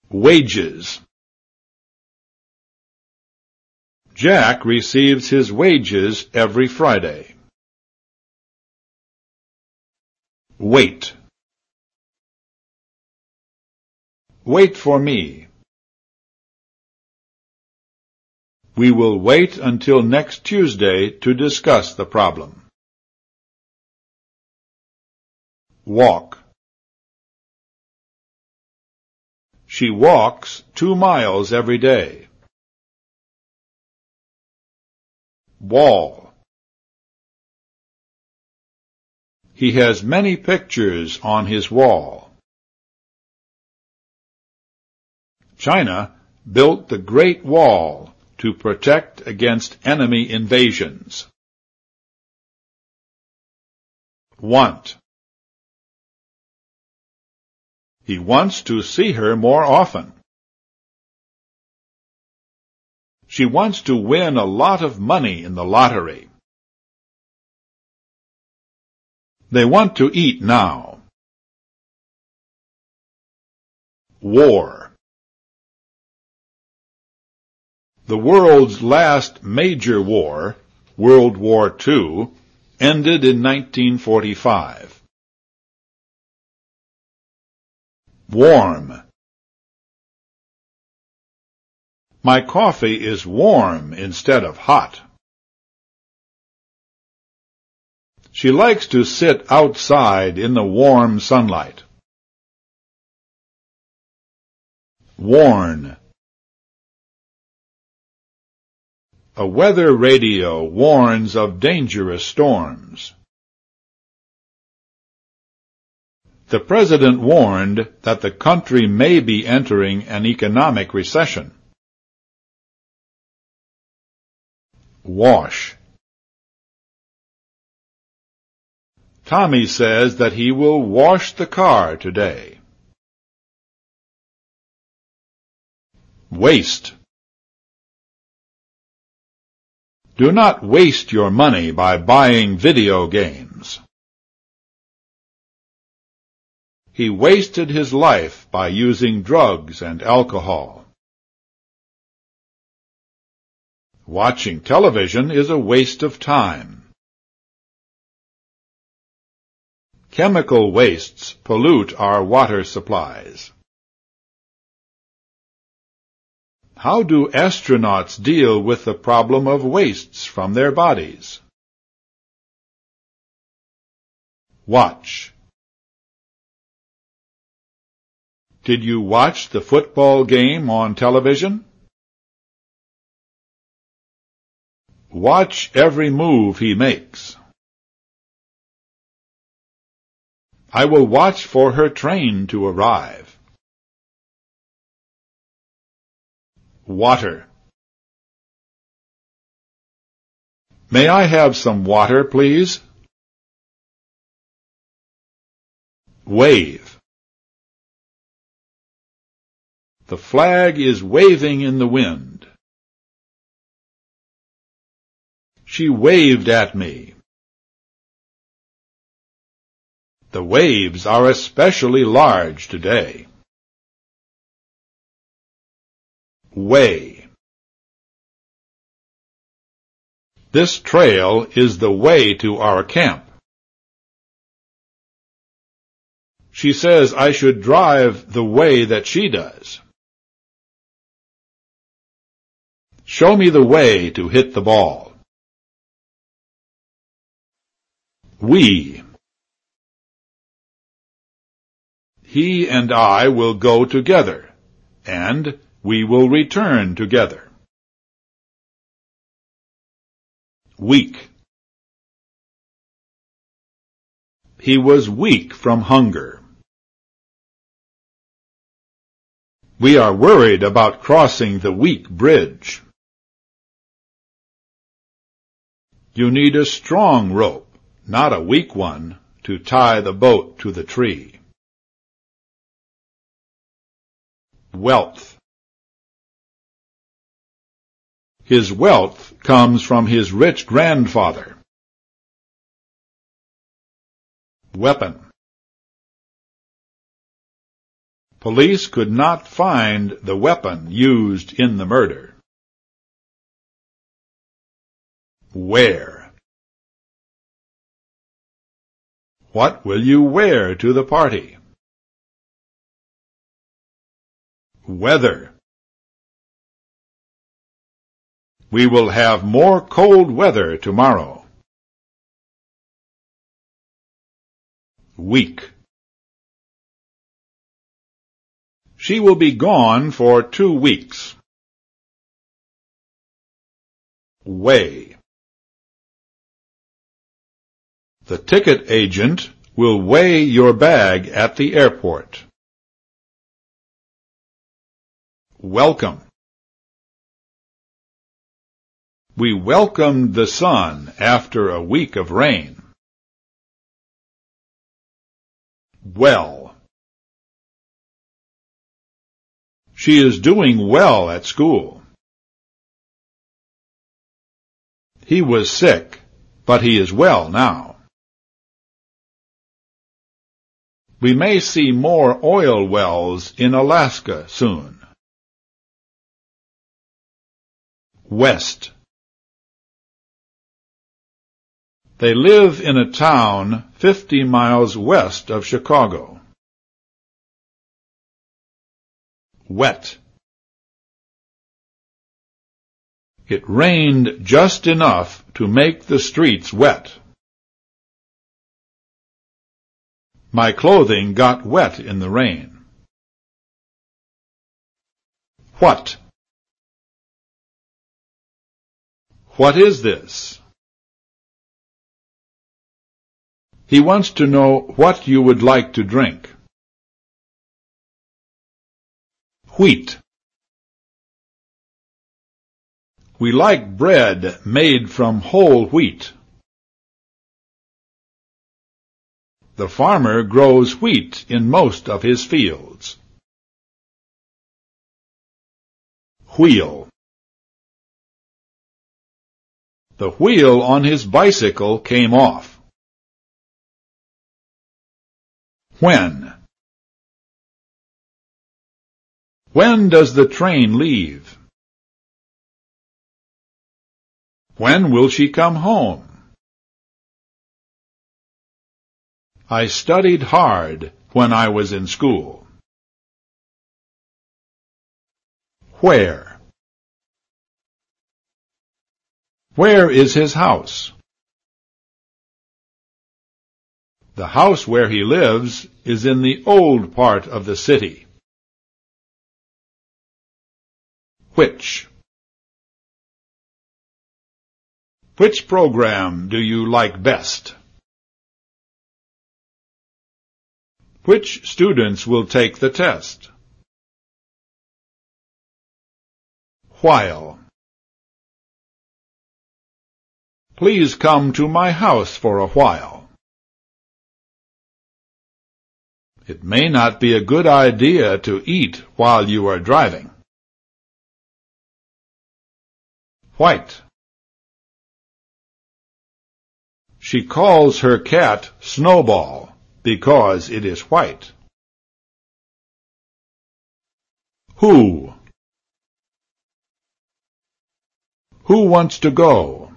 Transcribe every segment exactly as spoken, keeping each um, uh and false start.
Wages. Jack receives his wages every Friday. Wait. Wait for me. We will wait until next Tuesday to discuss the problem. Walk. She walks two miles every day. Wall. He has many pictures on his wall. China built the Great Wall to protect against enemy invasions. Want. He wants to see her more often. She wants to win a lot of money in the lottery. They want to eat now. War. The world's last major war, World War Two, ended in nineteen forty-five. Warm. My coffee is warm instead of hot. She likes to sit outside in the warm sunlight. Warn. A weather radio warns of dangerous storms. The president warned that the country may be entering an economic recession. Wash. Tommy says that he will wash the car today. Waste. Do not waste your money by buying video games. He wasted his life by using drugs and alcohol. Watching television is a waste of time. Chemical wastes pollute our water supplies. How do astronauts deal with the problem of wastes from their bodies? Watch. Did you watch the football game on television? Watch every move he makes. I will watch for her train to arrive. Water. May I have some water, please? Wave. The flag is waving in the wind. She waved at me. The waves are especially large today. Way. This trail is the way to our camp. She says I should drive the way that she does. Show me the way to hit the ball. We. He and I will go together, and we will return together. Weak. He was weak from hunger. We are worried about crossing the weak bridge. You need a strong rope, not a weak one, to tie the boat to the tree. Wealth. His wealth comes from his rich grandfather. Weapon. Police could not find the weapon used in the murder. Where? What will you wear to the party? Weather. We will have more cold weather tomorrow. Week. She will be gone for two weeks. Weigh. The ticket agent will weigh your bag at the airport. Welcome. We welcomed the sun after a week of rain. Well. She is doing well at school. He was sick, but he is well now. We may see more oil wells in Alaska soon. West. They live in a town fifty miles west of Chicago. Wet. It rained just enough to make the streets wet. My clothing got wet in the rain. What? What is this? He wants to know what you would like to drink. Wheat. We like bread made from whole wheat. The farmer grows wheat in most of his fields. Wheel. The wheel on his bicycle came off. When? When does the train leave? When will she come home? I studied hard when I was in school. Where? Where is his house? The house where he lives is in the old part of the city. Which? Which program do you like best? Which students will take the test? While. Please come to my house for a while. It may not be a good idea to eat while you are driving. White. She calls her cat Snowball because it is white. Who? Who wants to go?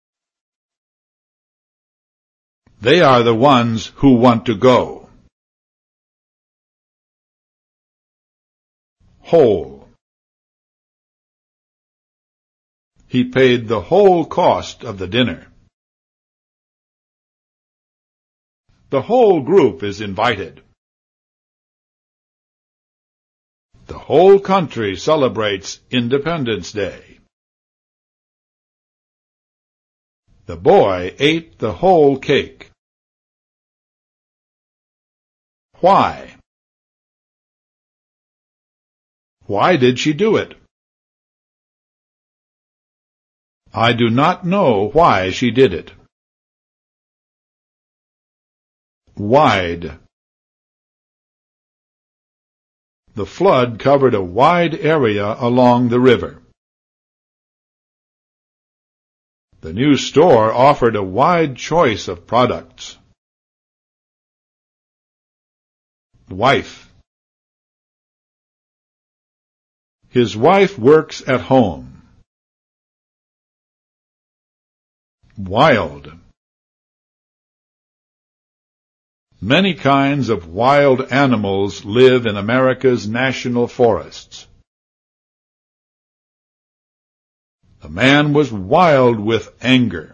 They are the ones who want to go. Whole. He paid the whole cost of the dinner. The whole group is invited. The whole country celebrates Independence Day. The boy ate the whole cake. Why? Why did she do it? I do not know why she did it. Wide. The flood covered a wide area along the river. The new store offered a wide choice of products. Wife. His wife works at home. Wild. Many kinds of wild animals live in America's national forests. The man was wild with anger.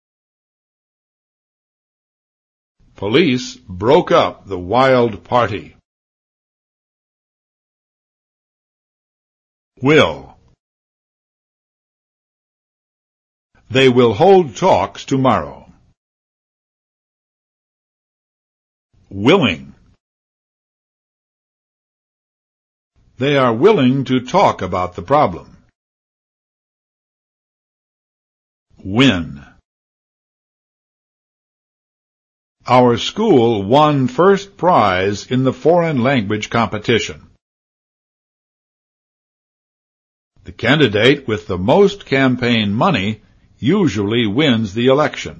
Police broke up the wild party. Will. They will hold talks tomorrow. Willing. They are willing to talk about the problem. Win. Our school won first prize in the foreign language competition. The candidate with the most campaign money usually wins the election.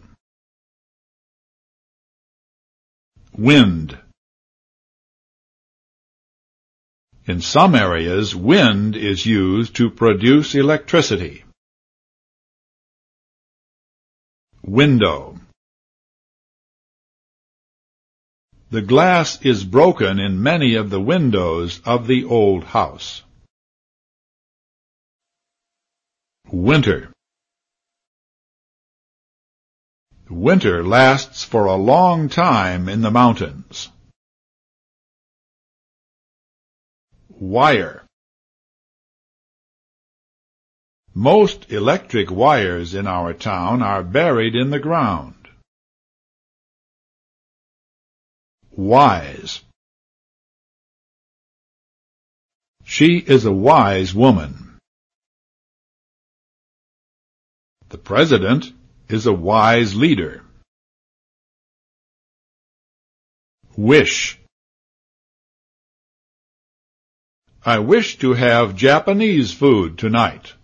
Wind. In some areas, wind is used to produce electricity. Window. The glass is broken in many of the windows of the old house. Winter. Winter lasts for a long time in the mountains. Wire. Most electric wires in our town are buried in the ground. Wise. She is a wise woman. The president is a wise leader. Wish. I wish to have Japanese food tonight.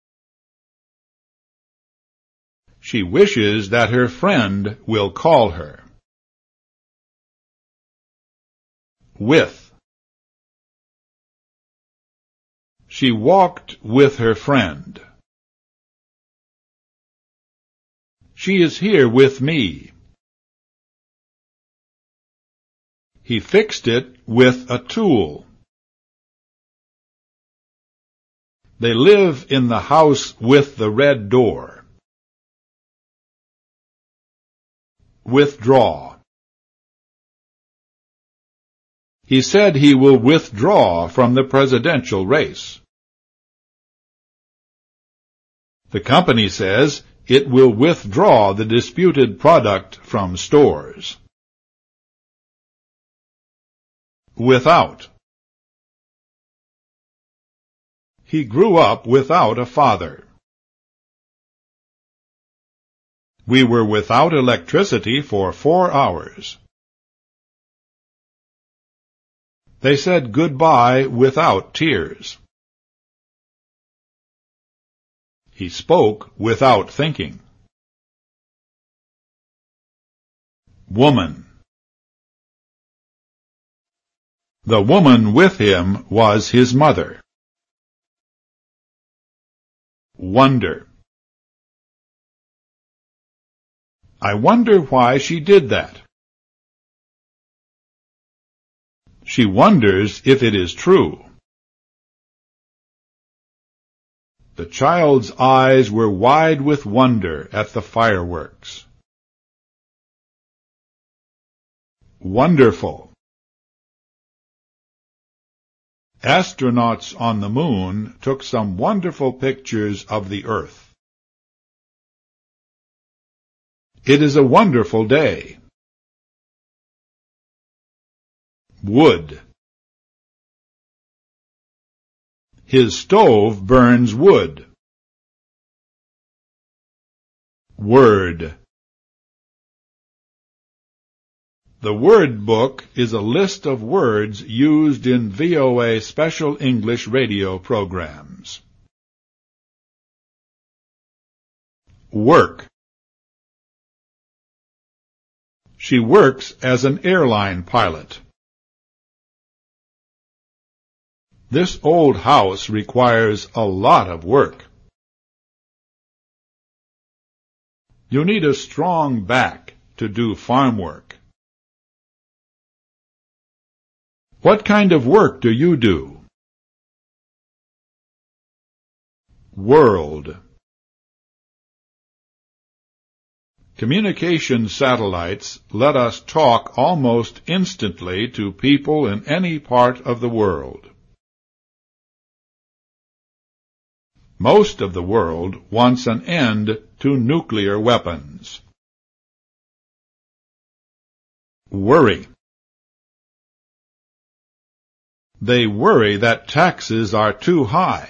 She wishes that her friend will call her. With. She walked with her friend. She is here with me. He fixed it with a tool. They live in the house with the red door. Withdraw. He said he will withdraw from the presidential race. The company says it will withdraw the disputed product from stores. Without. He grew up without a father. We were without electricity for four hours. They said goodbye without tears. He spoke without thinking. Woman. The woman with him was his mother. Wonder. I wonder why she did that. She wonders if it is true. The child's eyes were wide with wonder at the fireworks. Wonderful. Astronauts on the moon took some wonderful pictures of the Earth. It is a wonderful day. Wood. His stove burns wood. Word. The word book is a list of words used in V O A special English radio programs. Work. She works as an airline pilot. This old house requires a lot of work. You need a strong back to do farm work. What kind of work do you do? World. Communication satellites let us talk almost instantly to people in any part of the world. Most of the world wants an end to nuclear weapons. Worry. They worry that taxes are too high.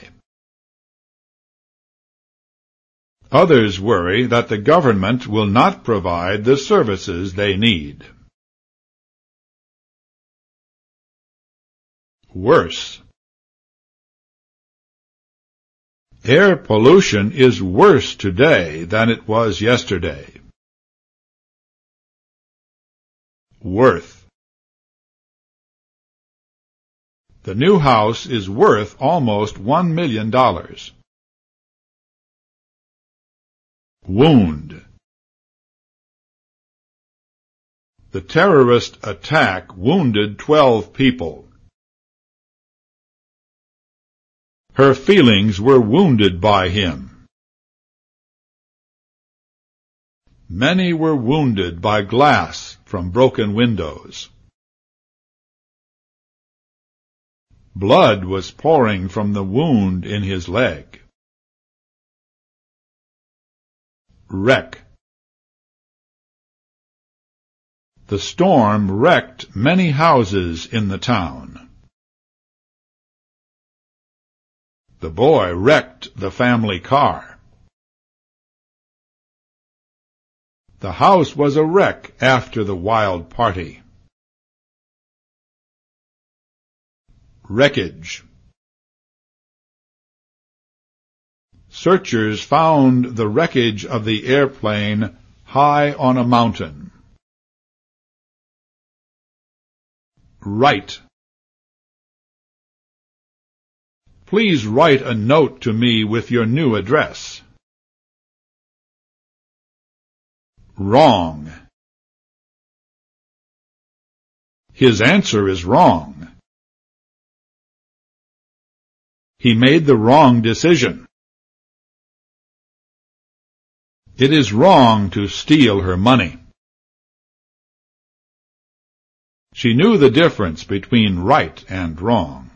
Others worry that the government will not provide the services they need. Worse. Air pollution is worse today than it was yesterday. Worth. The new house is worth almost one million dollars. Wound. The terrorist attack wounded twelve people. Her feelings were wounded by him. Many were wounded by glass from broken windows. Blood was pouring from the wound in his leg. Wreck. The storm wrecked many houses in the town. The boy wrecked the family car. The house was a wreck after the wild party. Wreckage. Searchers found the wreckage of the airplane high on a mountain. Write. Please write a note to me with your new address. Wrong. His answer is wrong. He made the wrong decision. It is wrong to steal her money. She knew the difference between right and wrong.